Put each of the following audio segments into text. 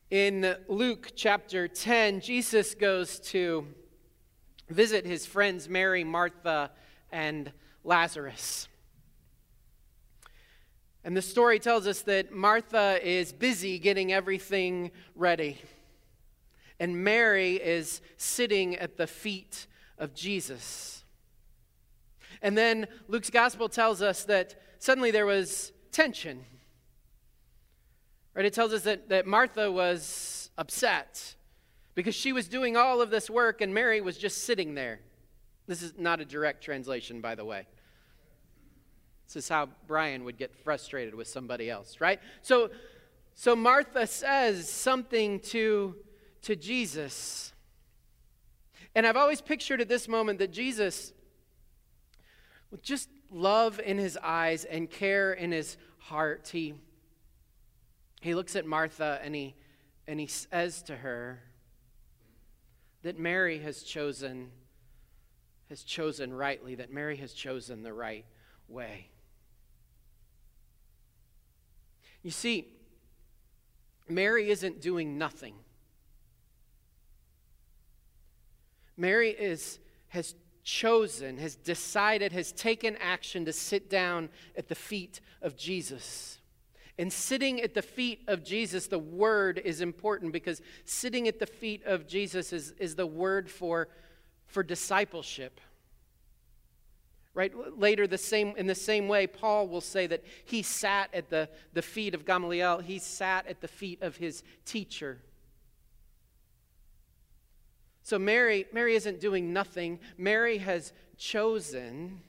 In Luke chapter 10, Jesus goes to visit his friends Mary, Martha, and Lazarus. And the story tells us that Martha is busy getting everything ready. And Mary is sitting at the feet of Jesus. And then Luke's gospel tells us that suddenly there was tension. Right? It tells us that Martha was upset because she was doing all of this work and Mary was just sitting there. This is not a direct translation, by the way. This is how Brian would get frustrated with somebody else, right? So Martha says something to Jesus. And I've always pictured at this moment that Jesus, with just love in his eyes and care in his heart, he looks at Martha and he says to her that Mary has chosen rightly, that Mary has chosen the right way. You see, Mary isn't doing nothing. Mary has chosen, has decided, has taken action to sit down at the feet of Jesus. And sitting at the feet of Jesus, the word is important because sitting at the feet of Jesus is the word for discipleship. Right? Later, in the same way, Paul will say that he sat at the feet of Gamaliel. He sat at the feet of his teacher. So Mary isn't doing nothing. Mary has chosen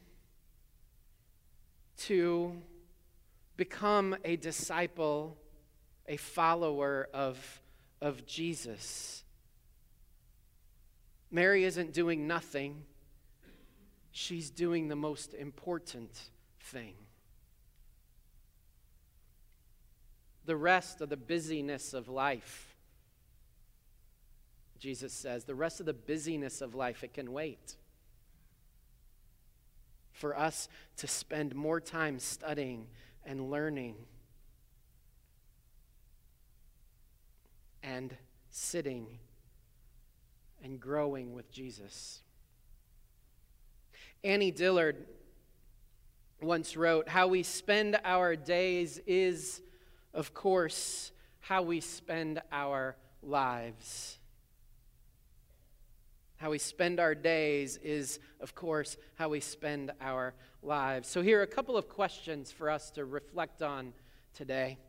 to become a disciple, a follower of Jesus. Mary isn't doing nothing. She's doing the most important thing. The rest of the busyness of life, Jesus says, the rest of the busyness of life, it can wait. For us to spend more time studying and learning and sitting and growing with Jesus. Annie Dillard once wrote, "How we spend our days is, of course, how we spend our lives." How we spend our days is, of course, how we spend our lives. So here are a couple of questions for us to reflect on today.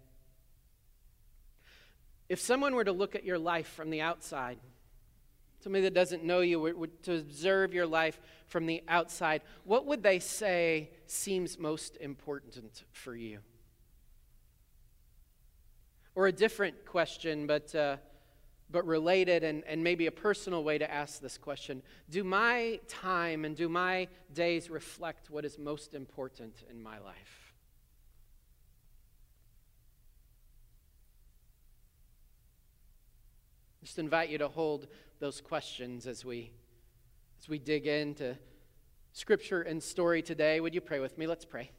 If someone were to look at your life from the outside, somebody that doesn't know you were to observe your life from the outside, what would they say seems most important for you? Or a different question, but related and maybe a personal way to ask this question. Do my time and do my days reflect what is most important in my life? Just invite you to hold those questions as we dig into Scripture and story today. Would you pray with me? Let's pray.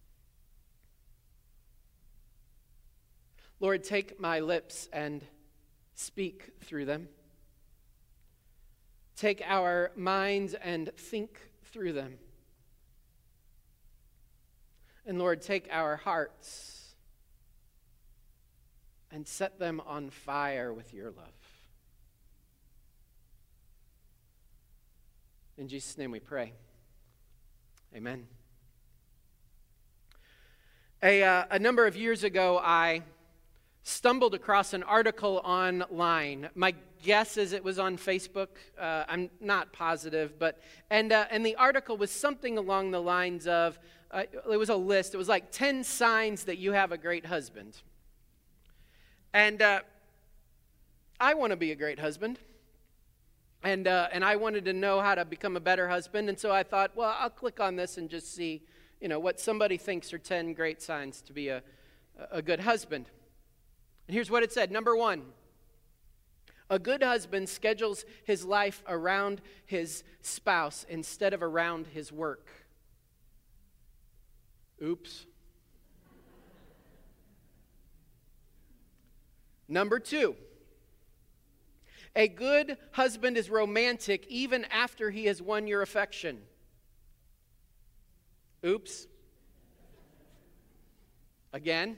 Lord, take my lips and speak through them. Take our minds and think through them. And Lord, take our hearts and set them on fire with your love. In Jesus' name we pray. Amen. A number of years ago, I stumbled across an article online. My guess is it was on Facebook. I'm not positive, and the article was something along the lines of, it was a list. It was like 10 signs that you have a great husband. And I want to be a great husband. And I wanted to know how to become a better husband. And so I thought, well, I'll click on this and just see, what somebody thinks are 10 great signs to be a good husband. And here's what it said. Number 1, a good husband schedules his life around his spouse instead of around his work. Oops. Number 2, A good husband is romantic even after he has won your affection. Oops. Again.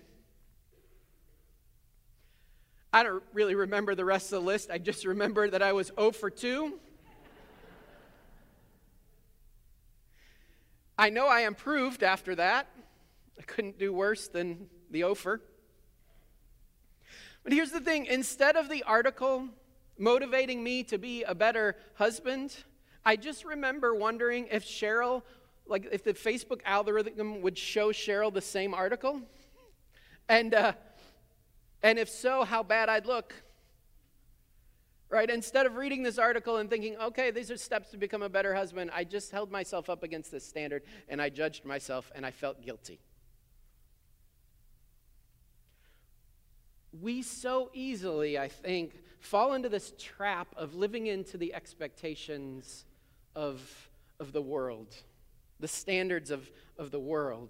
I don't really remember the rest of the list. I just remember that I was 0 for 2. I know I improved after that. I couldn't do worse than the Ophir. But here's the thing. Instead of the article motivating me to be a better husband, I just remember wondering if Cheryl, like if the Facebook algorithm would show Cheryl the same article. And if so, how bad I'd look. Right? Instead of reading this article and thinking, okay, these are steps to become a better husband, I just held myself up against this standard and I judged myself and I felt guilty. We so easily, I think, fall into this trap of living into the expectations of the world, the standards of the world.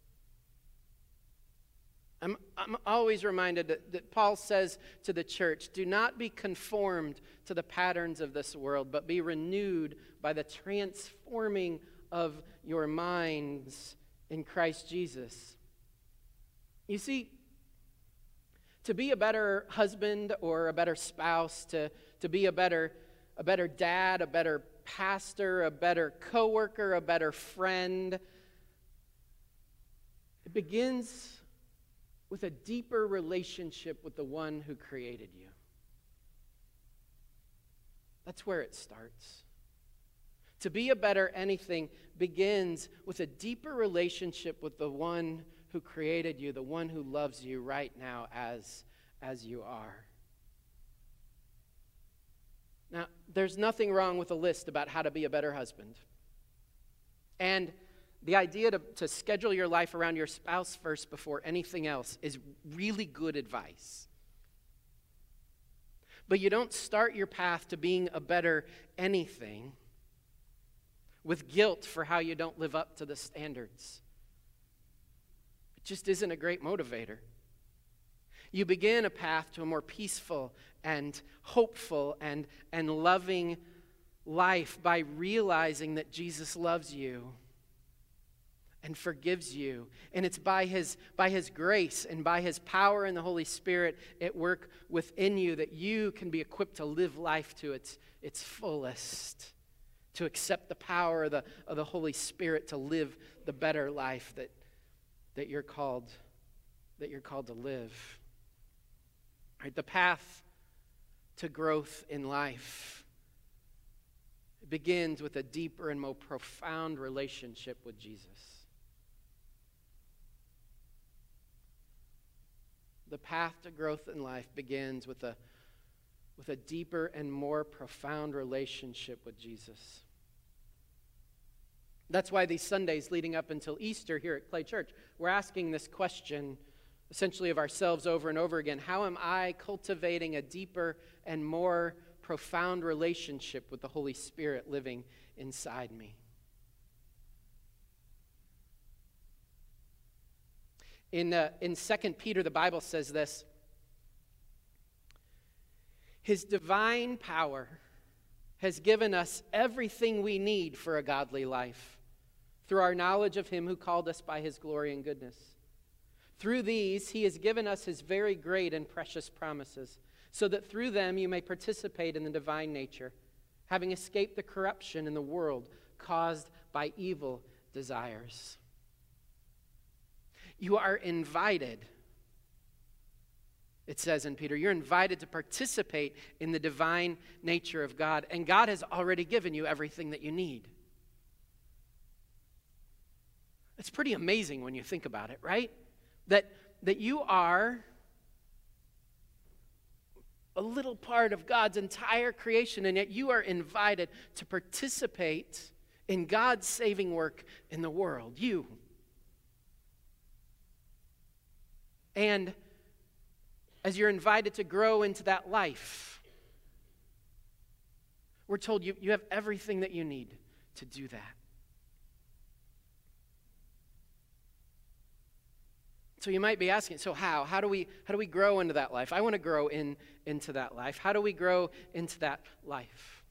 I'm always reminded that Paul says to the church, do not be conformed to the patterns of this world, but be renewed by the transforming of your minds in Christ Jesus. You see, to be a better husband or a better spouse, to be a better dad, a better pastor, a better coworker, a better friend, it begins with a deeper relationship with the one who created you. That's where it starts. To be a better anything begins with a deeper relationship with the one who created you, the one who loves you right now as you are. Now, there's nothing wrong with a list about how to be a better husband. And the idea to schedule your life around your spouse first before anything else is really good advice. But you don't start your path to being a better anything with guilt for how you don't live up to the standards. It just isn't a great motivator. You begin a path to a more peaceful and hopeful and loving life by realizing that Jesus loves you and forgives you. And it's by his grace and by his power and the Holy Spirit at work within you that you can be equipped to live life to its fullest, to accept the power of the Holy Spirit to live the better life that you're called to live. Right? The path to growth in life, it begins with a deeper and more profound relationship with Jesus. The path to growth in life begins with a deeper and more profound relationship with Jesus. That's why these Sundays leading up until Easter here at Clay Church, we're asking this question essentially of ourselves over and over again. How am I cultivating a deeper and more profound relationship with the Holy Spirit living inside me? In 2 Peter, the Bible says this: His divine power has given us everything we need for a godly life through our knowledge of him who called us by his glory and goodness. Through these, he has given us his very great and precious promises, so that through them you may participate in the divine nature, having escaped the corruption in the world caused by evil desires. You are invited, it says in Peter, you're invited to participate in the divine nature of God, and God has already given you everything that you need. It's pretty amazing when you think about it, right? That you are a little part of God's entire creation, and yet you are invited to participate in God's saving work in the world. You. And as you're invited to grow into that life, we're told you have everything that you need to do that. So you might be asking, so how? How do we grow into that life? I want to grow into that life. How do we grow into that life?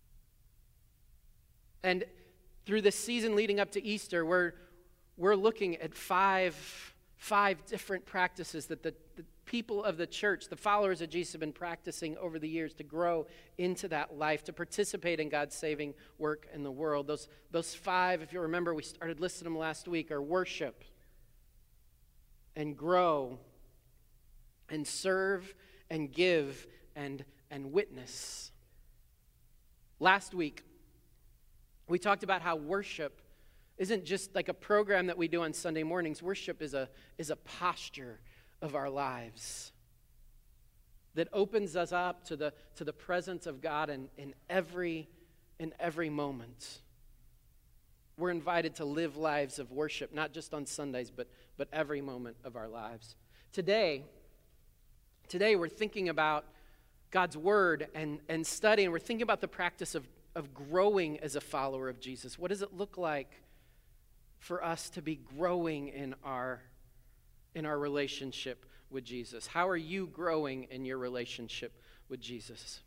And through this season leading up to Easter, we're looking at five different practices that the people of the church, the followers of Jesus, have been practicing over the years to grow into that life, to participate in God's saving work in the world. Those five, if you remember, we started listing them last week, are worship, and grow, and serve, and give, and witness. Last week, we talked about how worship isn't just like a program that we do on Sunday mornings. Worship is a posture of our lives that opens us up to the presence of God in every moment. We're invited to live lives of worship, not just on Sundays, but every moment of our lives. Today we're thinking about God's Word and studying. We're thinking about the practice of growing as a follower of Jesus. What does it look like for us to be growing in our relationship with Jesus? How are you growing in your relationship with Jesus?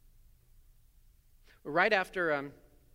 Right after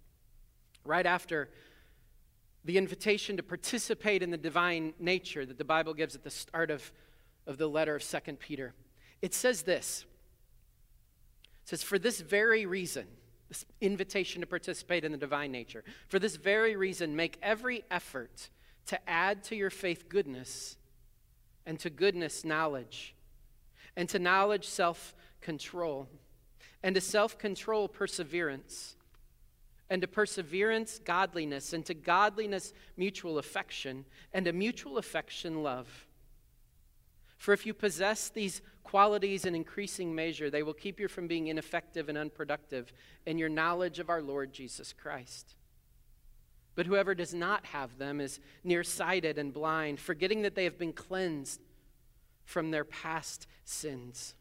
the invitation to participate in the divine nature that the Bible gives at the start of the letter of 2 Peter, it says this. It says, for this very reason, this invitation to participate in the divine nature, for this very reason, make every effort to add to your faith goodness, and to goodness knowledge, and to knowledge self-control, and to self-control perseverance, and to perseverance godliness, and to godliness mutual affection, and to mutual affection love. For if you possess these qualities in increasing measure, they will keep you from being ineffective and unproductive in your knowledge of our Lord Jesus Christ. But whoever does not have them is nearsighted and blind, forgetting that they have been cleansed from their past sins.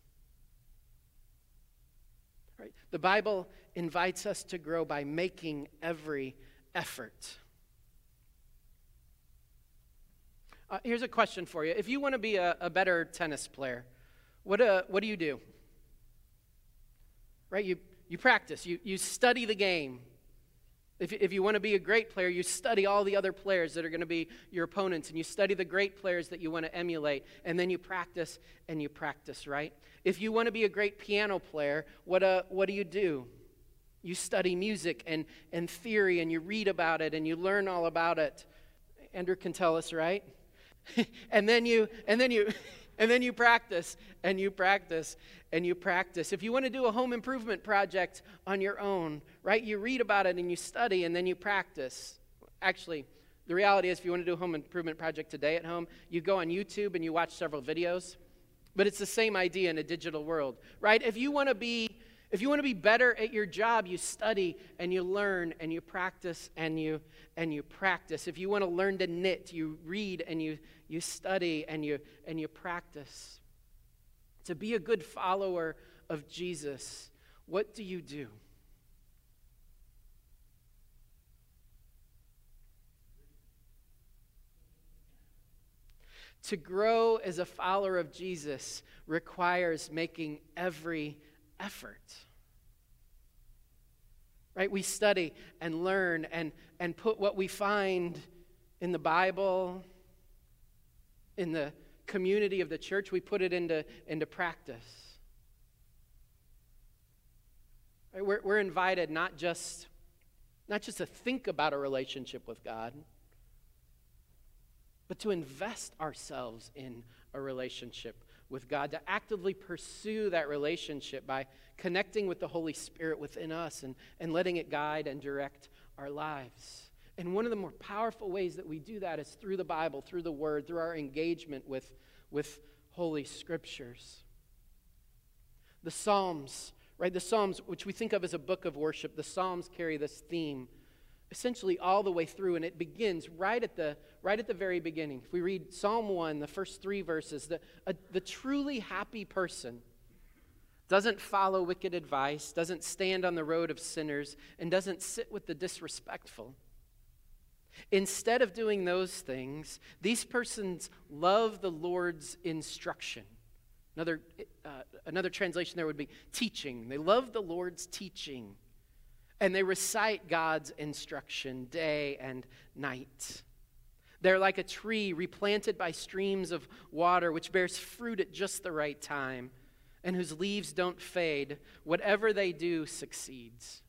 Right? The Bible invites us to grow by making every effort. Here's a question for you. If you want to be a better tennis player, what do you do? Right? You practice. You study the game. If you want to be a great player, you study all the other players that are going to be your opponents, and you study the great players that you want to emulate, and then you practice, right? If you want to be a great piano player, what do? You study music and theory, and you read about it, and you learn all about it. Andrew can tell us, right? and then you practice, and you practice, and you practice. If you want to do a home improvement project on your own, right, you read about it and you study, and then you practice. Actually, the reality is, if you want to do a home improvement project today at home, you go on YouTube and you watch several videos. But it's the same idea in a digital world, right? If you want to be better at your job, you study and you learn and you practice and you practice. If you want to learn to knit, you read and you study and you practice. To be a good follower of Jesus, what do you do? To grow as a follower of Jesus requires making every effort. Right? We study and learn and put what we find in the Bible, in the community of the church, we put it into practice. Right? We're invited not just to think about a relationship with God, but to invest ourselves in a relationship with God, to actively pursue that relationship by connecting with the Holy Spirit within us and letting it guide and direct our lives. And one of the more powerful ways that we do that is through the Bible, through the Word, through our engagement with Holy Scriptures. The Psalms, right? The Psalms, which we think of as a book of worship, the Psalms carry this theme essentially all the way through, and it begins right at the very beginning. If we read Psalm 1, the first 3 verses, the truly happy person doesn't follow wicked advice, doesn't stand on the road of sinners, and doesn't sit with the disrespectful. Instead of doing those things, these persons love the Lord's instruction. Another translation there would be teaching. They love the Lord's teaching, and they recite God's instruction day and night. They're like a tree replanted by streams of water, which bears fruit at just the right time, and whose leaves don't fade. Whatever they do succeeds.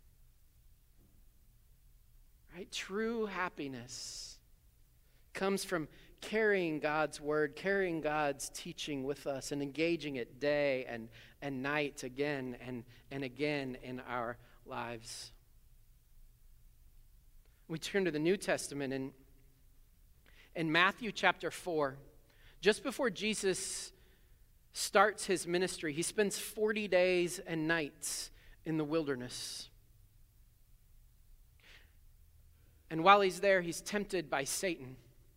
Right? True happiness comes from carrying God's word, carrying God's teaching with us, and engaging it day and night again and again in our lives. We turn to the New Testament, and in Matthew chapter 4, just before Jesus starts his ministry, he spends 40 days and nights in the wilderness. And while he's there, he's tempted by Satan.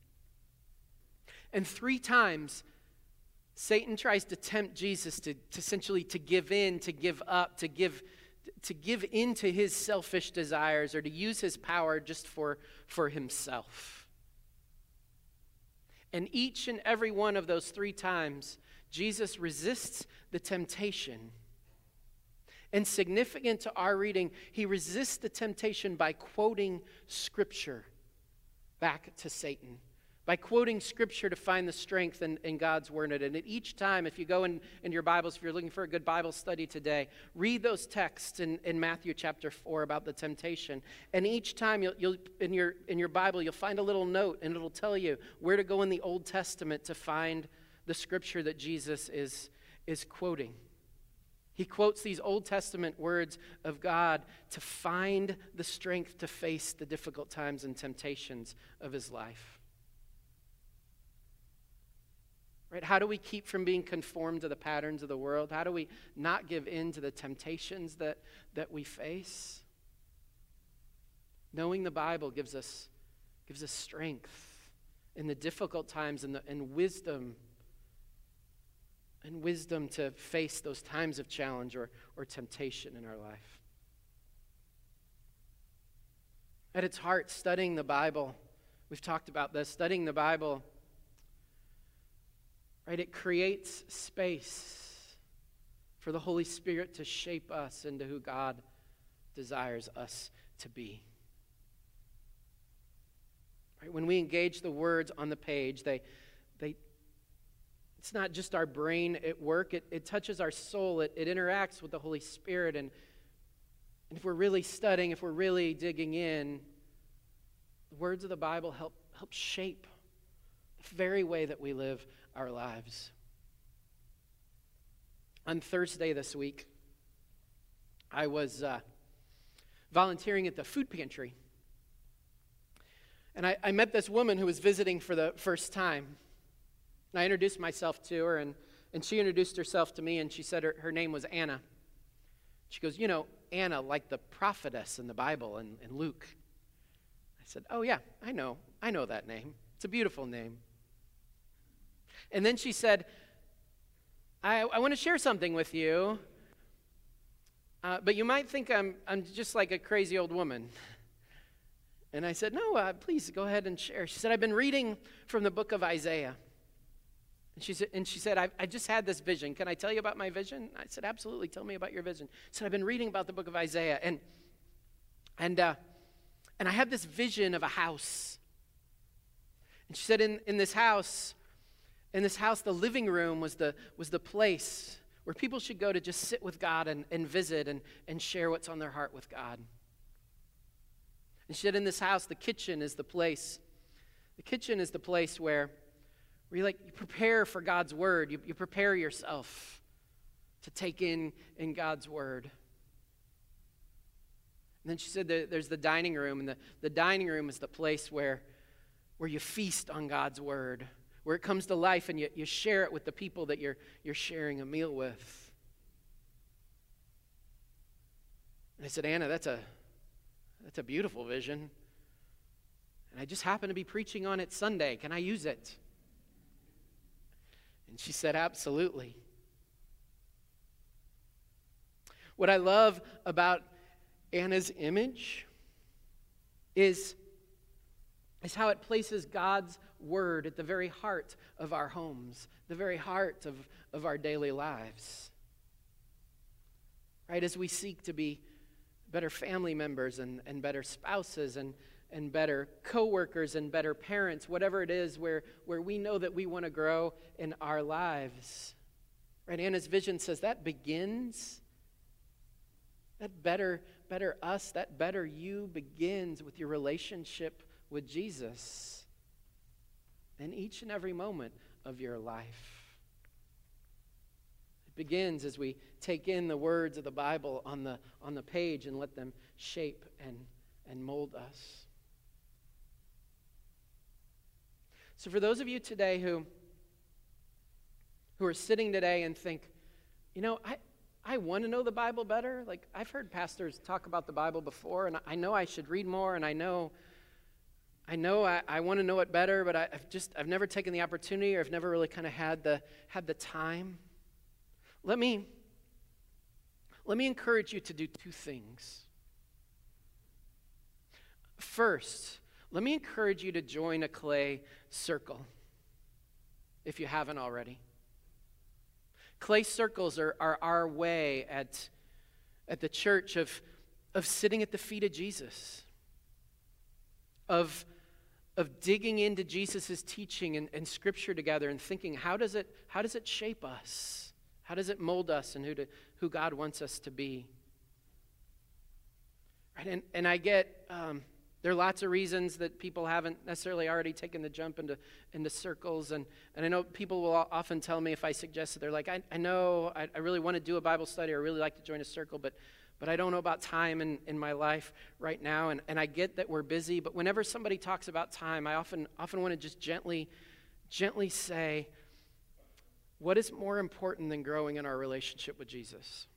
And 3 times, Satan tries to tempt Jesus to essentially to give in, to give up, to give in to his selfish desires, or to use his power just for himself. And each and every one of those 3 times, Jesus resists the temptation. And significant to our reading, he resists the temptation by quoting Scripture back to Satan. By quoting Scripture to find the strength in God's Word. And at each time, if you go in your Bibles, if you're looking for a good Bible study today, read those texts in Matthew chapter 4 about the temptation. And each time, you'll in your Bible, you'll find a little note, and it'll tell you where to go in the Old Testament to find the Scripture that Jesus is quoting. He quotes these Old Testament words of God to find the strength to face the difficult times and temptations of his life. Right? How do we keep from being conformed to the patterns of the world? How do we not give in to the temptations that we face? Knowing the Bible gives us strength in the difficult times and wisdom to face those times of challenge or temptation in our life. At its heart, studying the Bible, we've talked about this, studying the Bible, right? It creates space for the Holy Spirit to shape us into who God desires us to be. Right? When we engage the words on the page, it's not just our brain at work. It touches our soul. It interacts with the Holy Spirit. And if we're really studying, if we're really digging in, the words of the Bible help shape the very way that we live our lives. On Thursday this week, I was volunteering at the food pantry. And I met this woman who was visiting for the first time. And I introduced myself to her, and she introduced herself to me, and she said her name was Anna. She goes, you know, Anna, like the prophetess in the Bible in Luke. I said, oh yeah, I know that name. It's a beautiful name. And then she said, I want to share something with you, but you might think I'm just like a crazy old woman. And I said, no, please go ahead and share. She said, I've been reading from the book of Isaiah. And she said, I just had this vision. Can I tell you about my vision? I said, absolutely, tell me about your vision. She said, I've been reading about the book of Isaiah, and I have this vision of a house. And she said, in this house, the living room was the place where people should go to just sit with God and visit and share what's on their heart with God. And she said, in this house, the kitchen is the place. The kitchen is the place where you prepare for God's word. You prepare yourself to take in God's word. And then she said there's the dining room, and the dining room is the place where you feast on God's word, where it comes to life and you share it with the people that you're sharing a meal with. And I said, Anna, that's a beautiful vision. And I just happen to be preaching on it Sunday. Can I use it? And she said, absolutely. What I love about Anna's image is is how it places God's word at the very heart of our homes, the very heart of our daily lives. Right? As we seek to be better family members and better spouses and better co-workers and better parents, whatever it is where we know that we want to grow in our lives. Right? Anna's vision says that begins, that better us, that better you begins with your relationship with Jesus in each and every moment of your life. It begins as we take in the words of the Bible on the page and let them shape and mold us. So for those of you today who are sitting today and think, I want to know the Bible better. Like, I've heard pastors talk about the Bible before, and I know I should read more, and I know I want to know it better, but I've never taken the opportunity, or I've never really kind of had the time. Let me encourage you to do two things. First, let me encourage you to join a Clay Circle, if you haven't already. Clay Circles are our way at the church of sitting at the feet of Jesus, of digging into Jesus' teaching and Scripture together and thinking, how does it shape us? How does it mold us and who God wants us to be? Right? And I get there are lots of reasons that people haven't necessarily already taken the jump into circles. And I know people will often tell me if I suggest that, they're like, I know I really want to do a Bible study, or really like to join a circle, but I don't know about time in my life right now. And I get that we're busy, but whenever somebody talks about time, I often want to just gently say, what is more important than growing in our relationship with Jesus?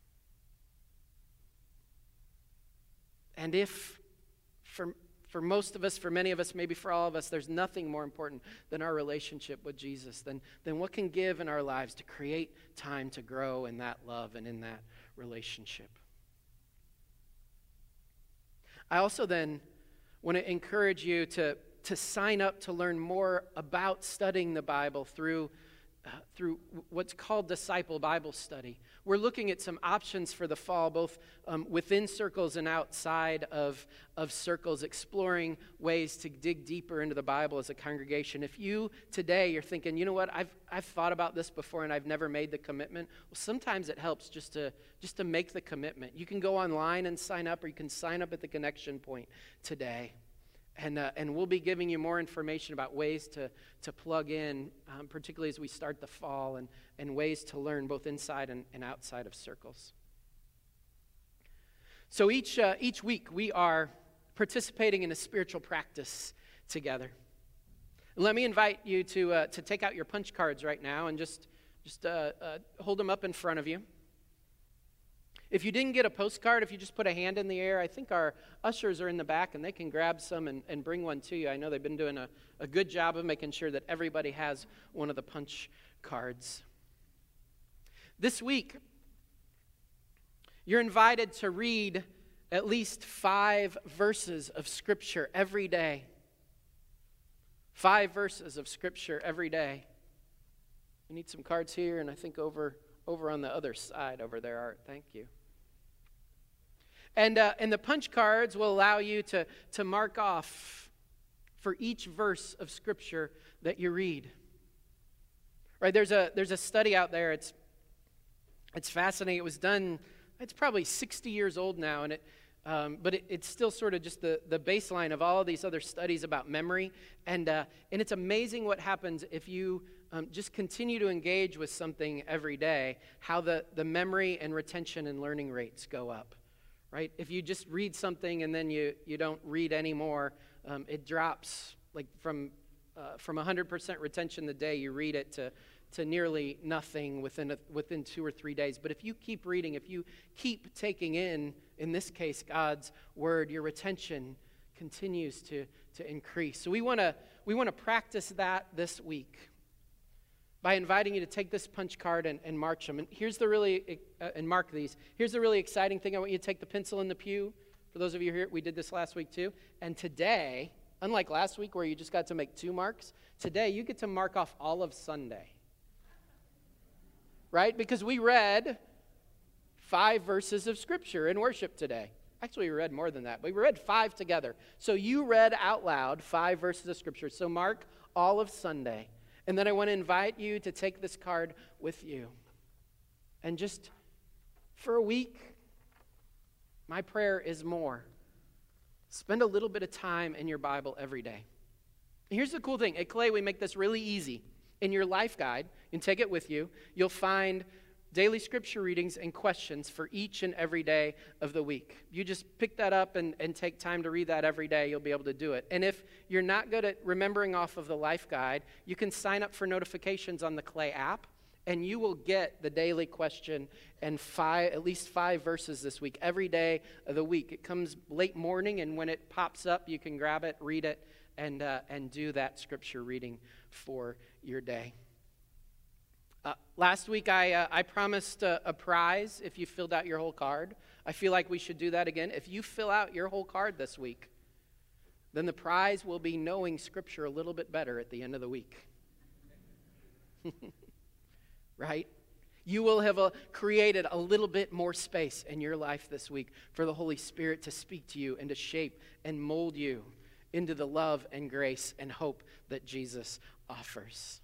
And if for most of us, for many of us, maybe for all of us, there's nothing more important than our relationship with Jesus, then what can give in our lives to create time to grow in that love and in that relationship? I also then want to encourage you to sign up to learn more about studying the Bible through what's called Disciple Bible Study. We're looking at some options for the fall, both within circles and outside of circles, exploring ways to dig deeper into the Bible as a congregation. If you today you're thinking, you know what, I've thought about this before and I've never made the commitment, well, sometimes it helps just to make the commitment. You can go online and sign up, or you can sign up at the connection point today. And we'll be giving you more information about ways to plug in, particularly as we start the fall, and ways to learn both inside and outside of circles. So each week we are participating in a spiritual practice together. Let me invite you to take out your punch cards right now and just hold them up in front of you. If you didn't get a postcard, if you just put a hand in the air, I think our ushers are in the back and they can grab some and bring one to you. I know they've been doing a good job of making sure that everybody has one of the punch cards. This week, you're invited to read at least 5 verses of Scripture every day. 5 verses of Scripture every day. You need some cards here, and I think over on the other side over there, Art. Thank you. And the punch cards will allow you to mark off for each verse of Scripture that you read. Right? There's a study out there. It's fascinating. It was done. It's probably 60 years old now, and but it's still sort of just the baseline of all of these other studies about memory. And it's amazing what happens if you just continue to engage with something every day, how the memory and retention and learning rates go up. Right? If you just read something and then you don't read anymore, it drops like from 100% retention the day you read it to nearly nothing within 2 or 3 days. But if you keep reading, if you keep taking in this case, God's Word, your retention continues to increase. So we want to practice that this week by inviting you to take this punch card and mark them. And mark these. Here's the really exciting thing. I want you to take the pencil in the pew. For those of you here, we did this last week too. And today, Unlike last week where you just got to make 2 marks, today you get to mark off all of Sunday. Right? Because we read 5 verses of Scripture in worship today. Actually, we read more than that. We read 5 together. So you read out loud 5 verses of Scripture. So mark all of Sunday. And then I want to invite you to take this card with you. And just for a week, my prayer is more. Spend a little bit of time in your Bible every day. And here's the cool thing. At Clay, we make this really easy. In your life guide, you can take it with you. You'll find daily scripture readings and questions for each and every day of the week. You just pick that up and take time to read that every day. You'll be able to do it. And if you're not good at remembering off of the life guide, you can sign up for notifications on the Clay app, and you will get the daily question and at least 5 verses this week, every day of the week. It comes late morning, and when it pops up, you can grab it, read it, and do that scripture reading for your day. Last week, I promised a prize if you filled out your whole card. I feel like we should do that again. If you fill out your whole card this week, then the prize will be knowing Scripture a little bit better at the end of the week. Right? You will have created a little bit more space in your life this week for the Holy Spirit to speak to you and to shape and mold you into the love and grace and hope that Jesus offers.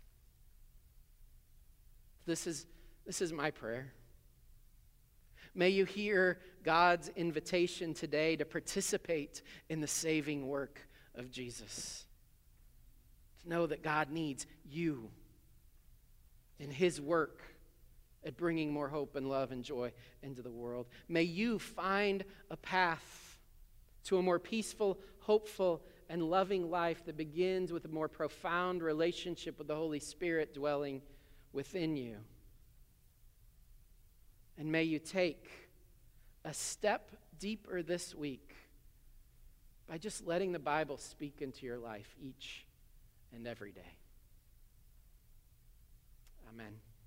This is my prayer. May you hear God's invitation today to participate in the saving work of Jesus. To know that God needs you in his work at bringing more hope and love and joy into the world. May you find a path to a more peaceful, hopeful, and loving life that begins with a more profound relationship with the Holy Spirit dwelling within you. And may you take a step deeper this week by just letting the Bible speak into your life each and every day. Amen.